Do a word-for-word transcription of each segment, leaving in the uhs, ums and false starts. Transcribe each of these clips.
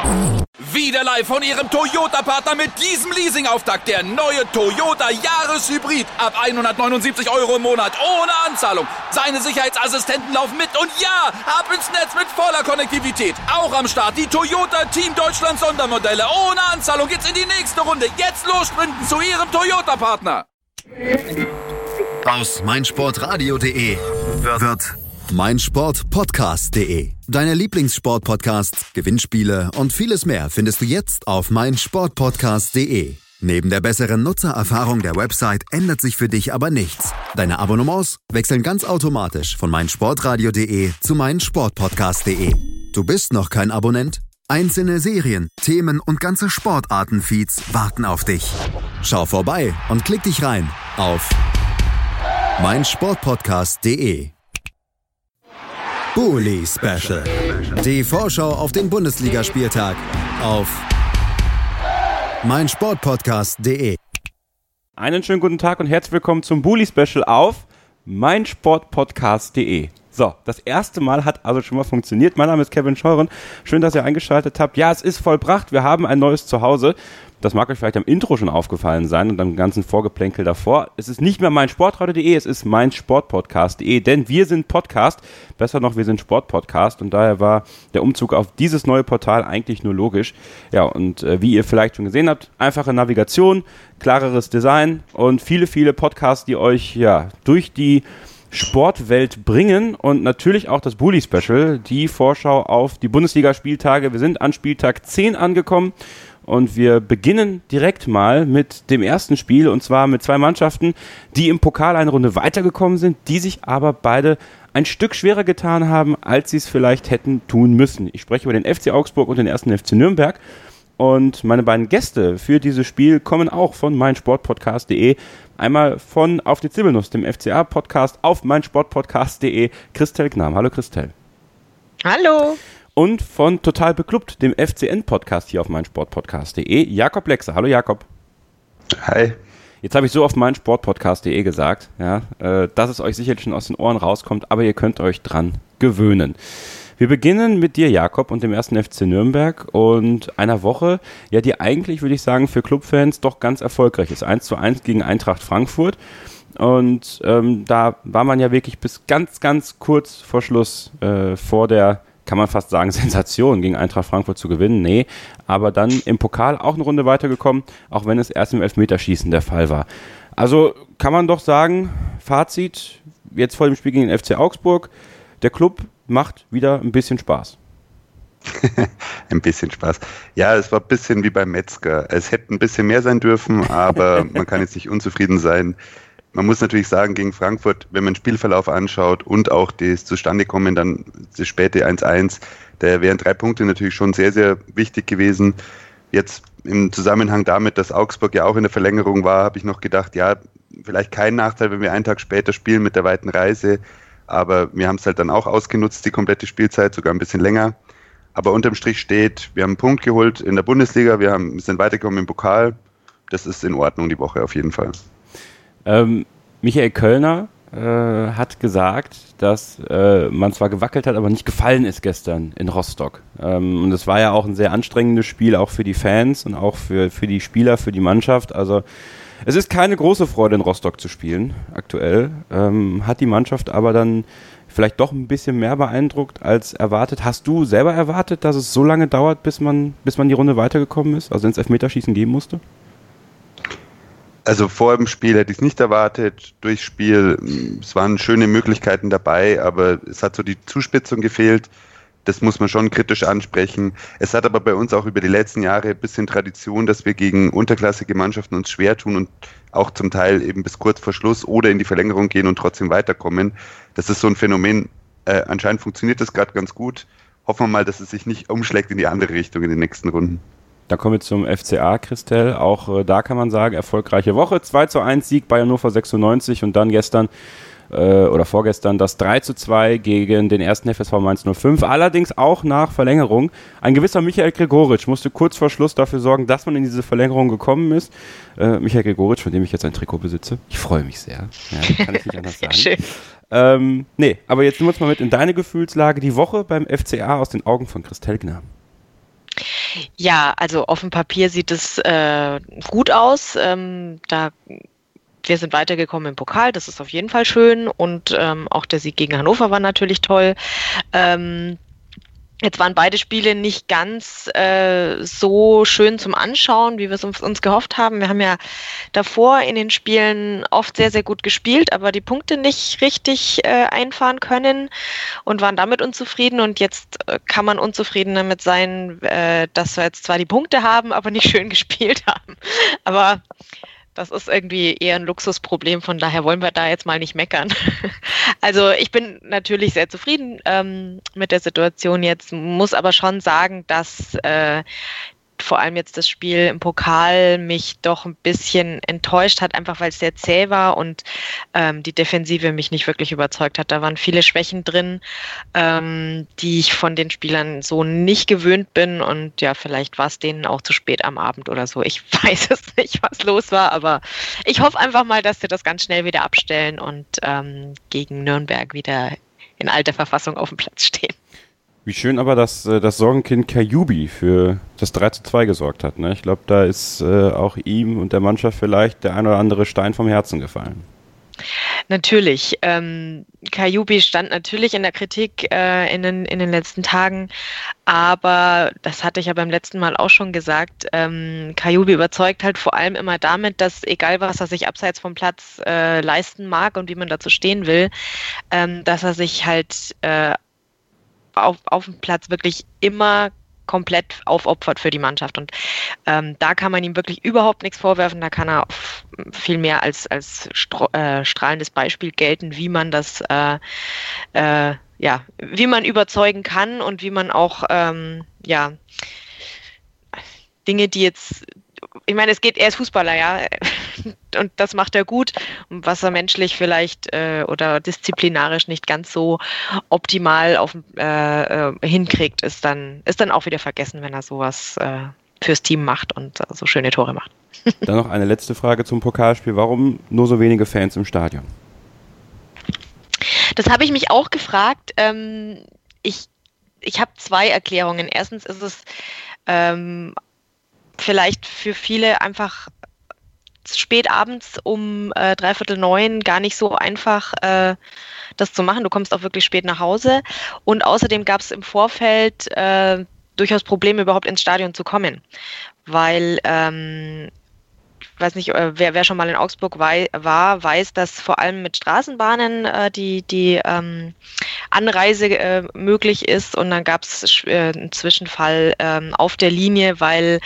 Wieder live von Ihrem Toyota-Partner mit diesem Leasing-Auftakt. Der neue Toyota Jahreshybrid. Ab hundertneunundsiebzig Euro im Monat. Ohne Anzahlung. Seine Sicherheitsassistenten laufen mit. Und ja, ab ins Netz mit voller Konnektivität. Auch am Start die Toyota Team Deutschland Sondermodelle. Ohne Anzahlung geht's in die nächste Runde. Jetzt los sprinten zu Ihrem Toyota-Partner. Aus meinsportradio punkt de wird meinsportpodcast punkt de. Deine Lieblingssportpodcasts, Gewinnspiele und vieles mehr findest du jetzt auf meinsportpodcast punkt de. Neben der besseren Nutzererfahrung der Website ändert sich für dich aber nichts. Deine Abonnements wechseln ganz automatisch von meinsportradio punkt de zu meinsportpodcast punkt de. Du bist noch kein Abonnent? Einzelne Serien, Themen und ganze Sportarten-Feeds warten auf dich. Schau vorbei und klick dich rein auf meinsportpodcast punkt de. Bully Special. Die Vorschau auf den Bundesligaspieltag auf meinsportpodcast punkt de. Einen schönen guten Tag und herzlich willkommen zum Bully Special auf meinsportpodcast punkt de. So, das erste Mal hat also schon mal funktioniert. Mein Name ist Kevin Scheuren. Schön, dass ihr eingeschaltet habt. Ja, es ist vollbracht. Wir haben ein neues Zuhause. Das mag euch vielleicht am Intro schon aufgefallen sein und am ganzen Vorgeplänkel davor. Es ist nicht mehr meinsportradio punkt de, es ist meinsportpodcast punkt de, denn wir sind Podcast. Besser noch, wir sind Sportpodcast und daher war der Umzug auf dieses neue Portal eigentlich nur logisch. Ja, und äh, wie ihr vielleicht schon gesehen habt, einfache Navigation, klareres Design und viele, viele Podcasts, die euch ja durch die Sportwelt bringen und natürlich auch das Bully Special, die Vorschau auf die Bundesligaspieltage. Wir sind an Spieltag zehn angekommen und wir beginnen direkt mal mit dem ersten Spiel und zwar mit zwei Mannschaften, die im Pokal eine Runde weitergekommen sind, die sich aber beide ein Stück schwerer getan haben, als sie es vielleicht hätten tun müssen. Ich spreche über den F C Augsburg und den ersten F C Nürnberg. Und meine beiden Gäste für dieses Spiel kommen auch von meinsportpodcast punkt de. Einmal von Auf die Zibbelnuss, dem F C A-Podcast auf meinsportpodcast punkt de, Christel Gnam. Hallo Christel. Hallo. Und von Total Beklubbt, dem F C N-Podcast hier auf meinsportpodcast punkt de, Jakob Lexer. Hallo Jakob. Hi. Jetzt habe ich so auf meinsportpodcast punkt de gesagt, ja, äh, dass es euch sicherlich schon aus den Ohren rauskommt, aber ihr könnt euch dran gewöhnen. Wir beginnen mit dir, Jakob, und dem ersten F C Nürnberg und einer Woche, ja, die eigentlich, würde ich sagen, für Clubfans doch ganz erfolgreich ist. eins zu eins gegen Eintracht Frankfurt und ähm, da war man ja wirklich bis ganz, ganz kurz vor Schluss äh, vor der, kann man fast sagen, Sensation gegen Eintracht Frankfurt zu gewinnen. Nee, aber dann im Pokal auch eine Runde weitergekommen, auch wenn es erst im Elfmeterschießen der Fall war. Also kann man doch sagen, Fazit, jetzt vor dem Spiel gegen den F C Augsburg, der Club macht wieder ein bisschen Spaß. Ein bisschen Spaß. Ja, es war ein bisschen wie beim Metzger. Es hätte ein bisschen mehr sein dürfen, aber man kann jetzt nicht unzufrieden sein. Man muss natürlich sagen, gegen Frankfurt, wenn man den Spielverlauf anschaut und auch das Zustandekommen, dann das späte eins eins, da wären drei Punkte natürlich schon sehr, sehr wichtig gewesen. Jetzt im Zusammenhang damit, dass Augsburg ja auch in der Verlängerung war, habe ich noch gedacht, ja, vielleicht kein Nachteil, wenn wir einen Tag später spielen mit der weiten Reise. Aber wir haben es halt dann auch ausgenutzt, die komplette Spielzeit, sogar ein bisschen länger. Aber unterm Strich steht, wir haben einen Punkt geholt in der Bundesliga, wir haben, sind weitergekommen im Pokal. Das ist in Ordnung die Woche auf jeden Fall. Ähm, Michael Kölner äh, hat gesagt, dass äh, man zwar gewackelt hat, aber nicht gefallen ist gestern in Rostock. Ähm, und es war ja auch ein sehr anstrengendes Spiel, auch für die Fans und auch für, für die Spieler, für die Mannschaft. Also es ist keine große Freude, in Rostock zu spielen, aktuell. Ähm, hat die Mannschaft aber dann vielleicht doch ein bisschen mehr beeindruckt als erwartet. Hast du selber erwartet, dass es so lange dauert, bis man, bis man die Runde weitergekommen ist, also ins Elfmeterschießen gehen musste? Also vor dem Spiel hätte ich es nicht erwartet, durchs Spiel, es waren schöne Möglichkeiten dabei, aber es hat so die Zuspitzung gefehlt. Das muss man schon kritisch ansprechen. Es hat aber bei uns auch über die letzten Jahre ein bisschen Tradition, dass wir gegen unterklassige Mannschaften uns schwer tun und auch zum Teil eben bis kurz vor Schluss oder in die Verlängerung gehen und trotzdem weiterkommen. Das ist so ein Phänomen. Äh, anscheinend funktioniert das gerade ganz gut. Hoffen wir mal, dass es sich nicht umschlägt in die andere Richtung in den nächsten Runden. Da kommen wir zum F C A, Christel. Auch äh, da kann man sagen, erfolgreiche Woche. zwei zu eins Sieg bei Hannover sechsundneunzig und dann gestern oder vorgestern das drei zu zwei gegen den ersten F S V Mainz null fünf, allerdings auch nach Verlängerung. Ein gewisser Michael Gregoritsch musste kurz vor Schluss dafür sorgen, dass man in diese Verlängerung gekommen ist. Äh, Michael Gregoritsch, von dem ich jetzt ein Trikot besitze. Ich freue mich sehr. Ja, kann ich nicht anders sagen. Schön. Ähm, nee, aber jetzt nehmen wir uns mal mit in deine Gefühlslage. Die Woche beim F C A aus den Augen von Christel Gnam. Ja, also auf dem Papier sieht es äh, gut aus. Ähm, da wir sind weitergekommen im Pokal, das ist auf jeden Fall schön. Und ähm, auch der Sieg gegen Hannover war natürlich toll. Ähm, Jetzt waren beide Spiele nicht ganz äh, so schön zum Anschauen, wie wir es uns, uns gehofft haben. Wir haben ja davor in den Spielen oft sehr, sehr gut gespielt, aber die Punkte nicht richtig äh, einfahren können und waren damit unzufrieden. Und jetzt äh, kann man unzufrieden damit sein, äh, dass wir jetzt zwar die Punkte haben, aber nicht schön gespielt haben. Aber das ist irgendwie eher ein Luxusproblem, von daher wollen wir da jetzt mal nicht meckern. Also ich bin natürlich sehr zufrieden ähm, mit der Situation jetzt, muss aber schon sagen, dass äh, vor allem jetzt das Spiel im Pokal mich doch ein bisschen enttäuscht hat, einfach weil es sehr zäh war und ähm, die Defensive mich nicht wirklich überzeugt hat. Da waren viele Schwächen drin, ähm, die ich von den Spielern so nicht gewöhnt bin und ja, vielleicht war es denen auch zu spät am Abend oder so. Ich weiß es nicht, was los war, aber ich hoffe einfach mal, dass sie das ganz schnell wieder abstellen und ähm, gegen Nürnberg wieder in alter Verfassung auf dem Platz stehen. Wie schön aber, dass das Sorgenkind Kajubi für das drei zu zwei gesorgt hat. Ne? Ich glaube, da ist äh, auch ihm und der Mannschaft vielleicht der ein oder andere Stein vom Herzen gefallen. Natürlich. Ähm, Kajubi stand natürlich in der Kritik äh, in, den, in den letzten Tagen, aber das hatte ich ja beim letzten Mal auch schon gesagt, ähm, Kajubi überzeugt halt vor allem immer damit, dass egal was er sich abseits vom Platz äh, leisten mag und wie man dazu stehen will, ähm, dass er sich halt äh, auf, auf dem Platz wirklich immer komplett aufopfert für die Mannschaft. Und ähm, da kann man ihm wirklich überhaupt nichts vorwerfen. Da kann er viel mehr als, als stro- äh, strahlendes Beispiel gelten, wie man das, äh, äh, ja, wie man überzeugen kann und wie man auch, ähm, ja, Dinge, die jetzt, ich meine, es geht, er ist Fußballer, ja, und das macht er gut. Und was er menschlich vielleicht äh, oder disziplinarisch nicht ganz so optimal auf, äh, äh, hinkriegt, ist dann, ist dann auch wieder vergessen, wenn er sowas äh, fürs Team macht und äh, so schöne Tore macht. Dann noch eine letzte Frage zum Pokalspiel. Warum nur so wenige Fans im Stadion? Das habe ich mich auch gefragt. Ähm, ich ich habe zwei Erklärungen. Erstens ist es ähm, vielleicht für viele einfach spät abends um äh, dreiviertel neun gar nicht so einfach, äh, das zu machen. Du kommst auch wirklich spät nach Hause. Und außerdem gab es im Vorfeld äh, durchaus Probleme, überhaupt ins Stadion zu kommen. Weil, ähm, ich weiß nicht, wer, wer schon mal in Augsburg wei- war, weiß, dass vor allem mit Straßenbahnen äh, die, die ähm, Anreise äh, möglich ist. Und dann gab es äh, einen Zwischenfall ähm, auf der Linie, weil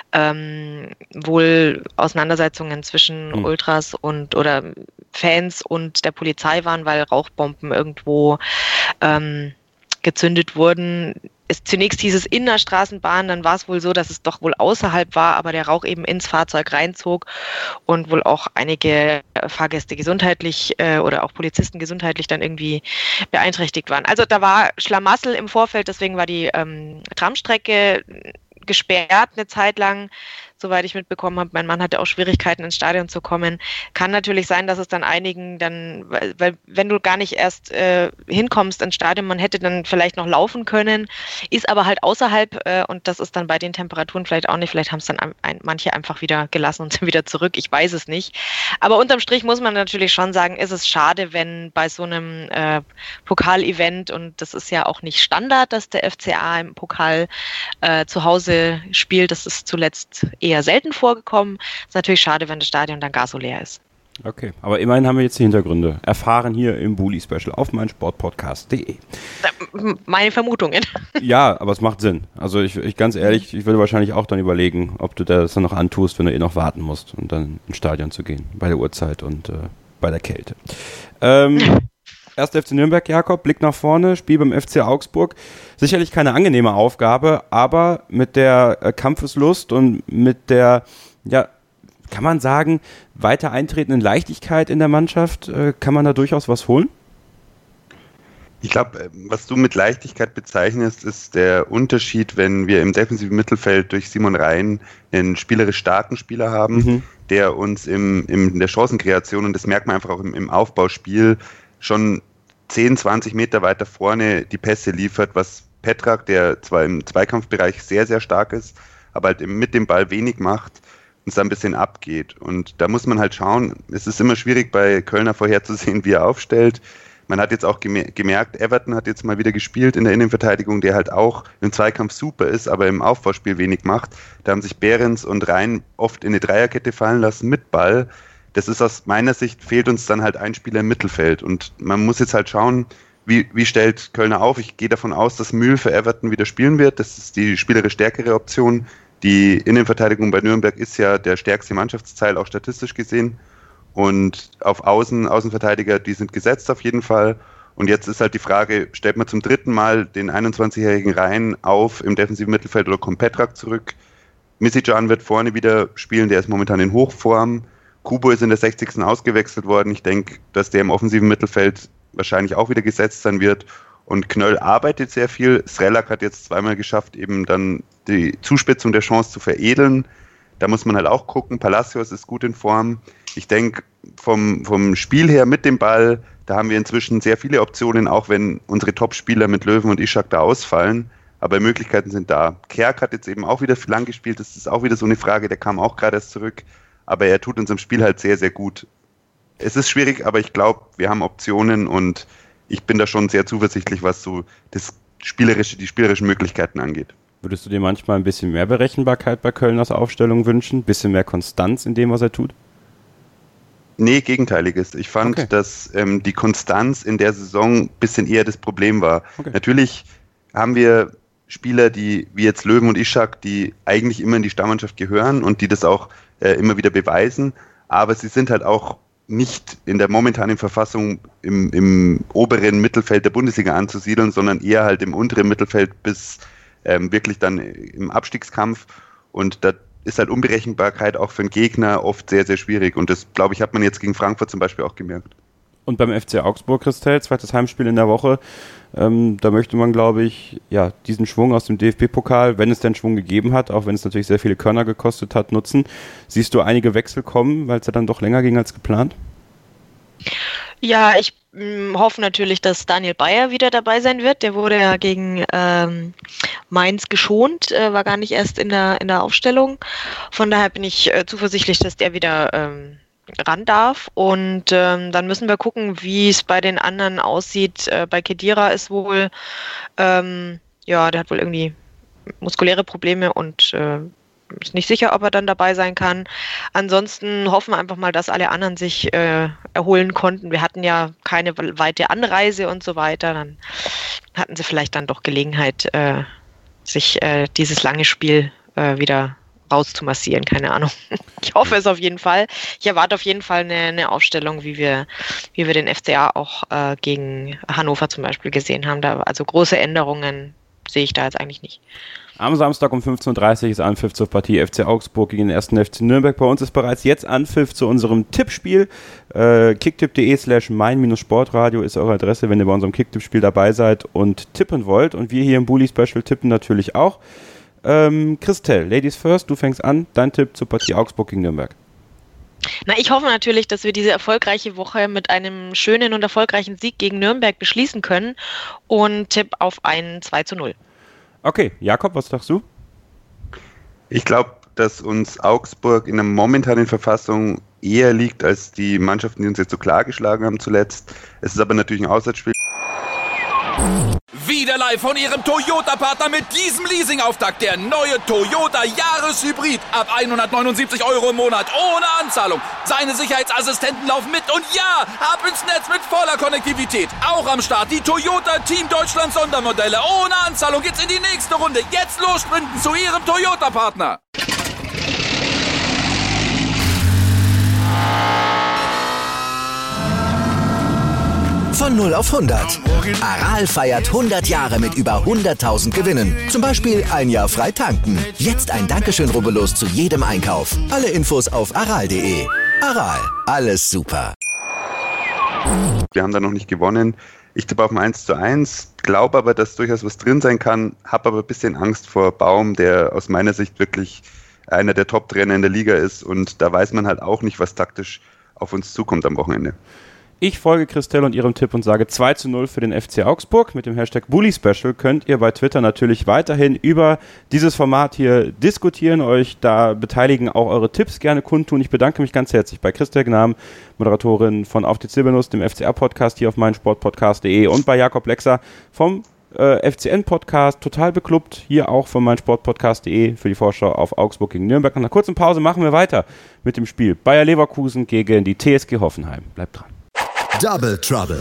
ähm, wohl Auseinandersetzungen zwischen mhm. Ultras und oder Fans und der Polizei waren, weil Rauchbomben irgendwo ähm, gezündet wurden. Es, zunächst hieß es in der Straßenbahn, dann war es wohl so, dass es doch wohl außerhalb war, aber der Rauch eben ins Fahrzeug reinzog und wohl auch einige Fahrgäste gesundheitlich äh, oder auch Polizisten gesundheitlich dann irgendwie beeinträchtigt waren. Also da war Schlamassel im Vorfeld, deswegen war die ähm, Tramstrecke gesperrt eine Zeit lang, soweit ich mitbekommen habe. Mein Mann hatte auch Schwierigkeiten, ins Stadion zu kommen. Kann natürlich sein, dass es dann einigen dann, weil, weil wenn du gar nicht erst äh, hinkommst ins Stadion, man hätte dann vielleicht noch laufen können, ist aber halt außerhalb äh, und das ist dann bei den Temperaturen vielleicht auch nicht. Vielleicht haben es dann ein, ein, manche einfach wieder gelassen und sind wieder zurück. Ich weiß es nicht. Aber unterm Strich muss man natürlich schon sagen, ist es schade, wenn bei so einem äh, Pokalevent, und das ist ja auch nicht Standard, dass der F C A im Pokal äh, zu Hause spielt, das ist zuletzt eher selten vorgekommen. Ist natürlich schade, wenn das Stadion dann gar so leer ist. Okay, aber immerhin haben wir jetzt die Hintergründe erfahren hier im Bully Special auf meinsportpodcast punkt de. Meine Vermutungen. Ja, aber es macht Sinn. Also ich, ich ganz ehrlich, ich würde wahrscheinlich auch dann überlegen, ob du das dann noch antust, wenn du eh noch warten musst und dann ins Stadion zu gehen, bei der Uhrzeit und äh, bei der Kälte. Ähm, erster F C Nürnberg, Jakob, Blick nach vorne, Spiel beim F C Augsburg. Sicherlich keine angenehme Aufgabe, aber mit der äh, Kampfeslust und mit der, ja, kann man sagen, weiter eintretenden Leichtigkeit in der Mannschaft, äh, kann man da durchaus was holen? Ich glaube, was du mit Leichtigkeit bezeichnest, ist der Unterschied, wenn wir im defensiven Mittelfeld durch Simon Rhein einen spielerisch starken Spieler haben, mhm. der uns im, im, in der Chancenkreation, und das merkt man einfach auch im, im Aufbauspiel, schon zehn, zwanzig Meter weiter vorne die Pässe liefert, was Petrak, der zwar im Zweikampfbereich sehr, sehr stark ist, aber halt mit dem Ball wenig macht und es da ein bisschen abgeht. Und da muss man halt schauen, es ist immer schwierig bei Kölner vorherzusehen, wie er aufstellt. Man hat jetzt auch gemerkt, Everton hat jetzt mal wieder gespielt in der Innenverteidigung, der halt auch im Zweikampf super ist, aber im Aufbauspiel wenig macht. Da haben sich Behrens und Rhein oft in eine Dreierkette fallen lassen mit Ball. Das ist aus meiner Sicht, fehlt uns dann halt ein Spieler im Mittelfeld. Und man muss jetzt halt schauen, wie, wie stellt Kölner auf. Ich gehe davon aus, dass Mühl für Everton wieder spielen wird. Das ist die spielerisch stärkere Option. Die Innenverteidigung bei Nürnberg ist ja der stärkste Mannschaftsteil, auch statistisch gesehen. Und auf Außen, Außenverteidiger, die sind gesetzt auf jeden Fall. Und jetzt ist halt die Frage, stellt man zum dritten Mal den einundzwanzigjährigen Rhein auf im defensiven Mittelfeld oder kommt Petrak zurück? Misicjan wird vorne wieder spielen, der ist momentan in Hochform. Kubo ist in der sechzigsten ausgewechselt worden. Ich denke, dass der im offensiven Mittelfeld wahrscheinlich auch wieder gesetzt sein wird. Und Knöll arbeitet sehr viel. Srelak hat jetzt zweimal geschafft, eben dann die Zuspitzung der Chance zu veredeln. Da muss man halt auch gucken. Palacios ist gut in Form. Ich denke, vom, vom Spiel her mit dem Ball, da haben wir inzwischen sehr viele Optionen, auch wenn unsere Top-Spieler mit Löwen und Ishak da ausfallen. Aber Möglichkeiten sind da. Kerk hat jetzt eben auch wieder lang gespielt. Das ist auch wieder so eine Frage, der kam auch gerade erst zurück. Aber er tut uns im Spiel halt sehr, sehr gut. Es ist schwierig, aber ich glaube, wir haben Optionen und ich bin da schon sehr zuversichtlich, was so das spielerische, die spielerischen Möglichkeiten angeht. Würdest du dir manchmal ein bisschen mehr Berechenbarkeit bei Kölners Aufstellung wünschen? Ein bisschen mehr Konstanz in dem, was er tut? Nee, Gegenteiliges. Ich fand, okay. dass ähm, die Konstanz in der Saison ein bisschen eher das Problem war. Okay. Natürlich haben wir Spieler, die wie jetzt Löwen und Ishak, die eigentlich immer in die Stammmannschaft gehören und die das auch äh, immer wieder beweisen, aber sie sind halt auch nicht in der momentanen Verfassung im, im oberen Mittelfeld der Bundesliga anzusiedeln, sondern eher halt im unteren Mittelfeld bis ähm, wirklich dann im Abstiegskampf. Und da ist halt Unberechenbarkeit auch für einen Gegner oft sehr, sehr schwierig. Und das, glaube ich, hat man jetzt gegen Frankfurt zum Beispiel auch gemerkt. Und beim F C Augsburg, Christel, zweites Heimspiel in der Woche, ähm, da möchte man, glaube ich, ja, diesen Schwung aus dem D F B-Pokal, wenn es denn Schwung gegeben hat, auch wenn es natürlich sehr viele Körner gekostet hat, nutzen. Siehst du einige Wechsel kommen, weil es ja dann doch länger ging als geplant? Ja, ich mh, hoffe natürlich, dass Daniel Bayer wieder dabei sein wird. Der wurde ja gegen ähm, Mainz geschont, äh, war gar nicht erst in der, in der Aufstellung. Von daher bin ich äh, zuversichtlich, dass der wieder ähm, ran darf. Und ähm, dann müssen wir gucken, wie es bei den anderen aussieht. Äh, bei Khedira ist wohl, ähm, ja, der hat wohl irgendwie muskuläre Probleme und äh, ist nicht sicher, ob er dann dabei sein kann. Ansonsten hoffen wir einfach mal, dass alle anderen sich äh, erholen konnten. Wir hatten ja keine weite Anreise und so weiter. Dann hatten sie vielleicht dann doch Gelegenheit, äh, sich äh, dieses lange Spiel äh, wieder rauszumassieren. Keine Ahnung. Ich hoffe es auf jeden Fall. Ich erwarte auf jeden Fall eine, eine Aufstellung, wie wir, wie wir den F C A auch äh, gegen Hannover zum Beispiel gesehen haben. Da, also große Änderungen sehe ich da jetzt eigentlich nicht. Am Samstag um fünfzehn Uhr dreißig ist Anpfiff zur Partie F C Augsburg gegen den ersten F C Nürnberg. Bei uns ist bereits jetzt Anpfiff zu unserem Tippspiel. Äh, kicktipp.de slash mein-sportradio ist eure Adresse, wenn ihr bei unserem Kicktipp-Spiel dabei seid und tippen wollt. Und wir hier im Bully Special tippen natürlich auch. Ähm, Christel, Ladies first, du fängst an. Dein Tipp zur Partie Augsburg gegen Nürnberg. Na, ich hoffe natürlich, dass wir diese erfolgreiche Woche mit einem schönen und erfolgreichen Sieg gegen Nürnberg beschließen können und tipp auf ein zwei zu null. Okay, Jakob, was sagst du? Ich glaube, dass uns Augsburg in der momentanen Verfassung eher liegt als die Mannschaften, die uns jetzt so klar geschlagen haben zuletzt. Es ist aber natürlich ein Auswärtsspiel. Wieder live von Ihrem Toyota-Partner mit diesem Leasing-Auftakt. Der neue Toyota Jahreshybrid. Ab hundertneunundsiebzig Euro im Monat. Ohne Anzahlung. Seine Sicherheitsassistenten laufen mit. Und ja, ab ins Netz mit voller Konnektivität. Auch am Start die Toyota Team Deutschland Sondermodelle. Ohne Anzahlung geht's in die nächste Runde. Jetzt los sprinten zu Ihrem Toyota-Partner. Von null auf hundert. Aral feiert hundert Jahre mit über hunderttausend Gewinnen. Zum Beispiel ein Jahr frei tanken. Jetzt ein Dankeschön, rubbellos zu jedem Einkauf. Alle Infos auf aral punkt de. Aral, alles super. Wir haben da noch nicht gewonnen. Ich tippe auf ein eins zu eins, glaube aber, dass durchaus was drin sein kann, habe aber ein bisschen Angst vor Baum, der aus meiner Sicht wirklich einer der Top-Trainer in der Liga ist und da weiß man halt auch nicht, was taktisch auf uns zukommt am Wochenende. Ich folge Christelle und ihrem Tipp und sage zwei zu null für den F C Augsburg. Mit dem Hashtag Bully Special könnt ihr bei Twitter natürlich weiterhin über dieses Format hier diskutieren, euch da beteiligen, auch eure Tipps gerne kundtun. Ich bedanke mich ganz herzlich bei Christelle Gnam, Moderatorin von Auf die Zirbelnuss, dem F C R-Podcast hier auf meinsportpodcast punkt de, und bei Jakob Lexer vom äh, F C N-Podcast, total beklubbt, hier auch von meinsportpodcast punkt de für die Vorschau auf Augsburg gegen Nürnberg. Nach einer kurzen Pause machen wir weiter mit dem Spiel Bayer Leverkusen gegen die T S G Hoffenheim. Bleibt dran. Double Trouble.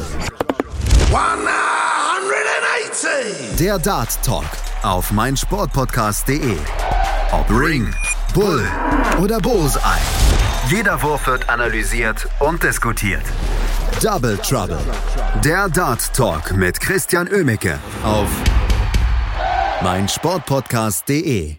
hundertachtzig. Der Dart Talk auf meinsportpodcast punkt de. Ob Ring, Bull oder Bullseye. Jeder Wurf wird analysiert und diskutiert. Double Trouble. Der Dart Talk mit Christian Oemicke auf meinsportpodcast punkt de.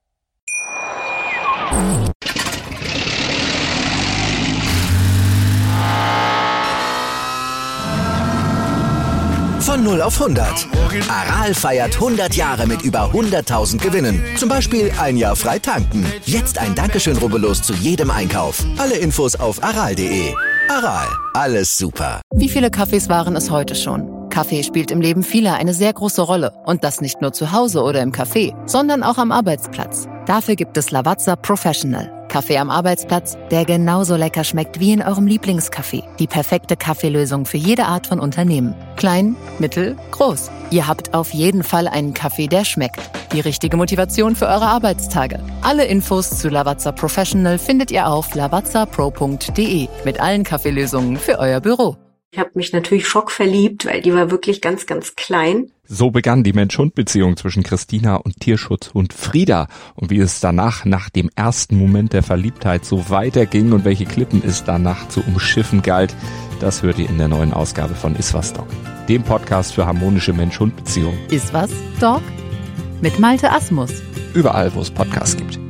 Von null auf hundert. Aral feiert hundert Jahre mit über hunderttausend Gewinnen. Zum Beispiel ein Jahr frei tanken. Jetzt ein Dankeschön, rubbellos zu jedem Einkauf. Alle Infos auf aral punkt de. Aral, alles super. Wie viele Kaffees waren es heute schon? Kaffee spielt im Leben vieler eine sehr große Rolle. Und das nicht nur zu Hause oder im Café, sondern auch am Arbeitsplatz. Dafür gibt es Lavazza Professional. Kaffee am Arbeitsplatz, der genauso lecker schmeckt wie in eurem Lieblingscafé. Die perfekte Kaffeelösung für jede Art von Unternehmen. Klein, mittel, groß. Ihr habt auf jeden Fall einen Kaffee, der schmeckt. Die richtige Motivation für eure Arbeitstage. Alle Infos zu Lavazza Professional findet ihr auf lavazza pro punkt de mit allen Kaffeelösungen für euer Büro. Ich habe mich natürlich schockverliebt, weil die war wirklich ganz, ganz klein. So begann die Mensch-Hund-Beziehung zwischen Christina und Tierschutzhund Frieda. Und wie es danach, nach dem ersten Moment der Verliebtheit, so weiterging und welche Klippen es danach zu umschiffen galt, das hört ihr in der neuen Ausgabe von Iswas Dog, dem Podcast für harmonische Mensch-Hund-Beziehungen. Iswas Dog? Mit Malte Asmus. Überall, wo es Podcasts gibt.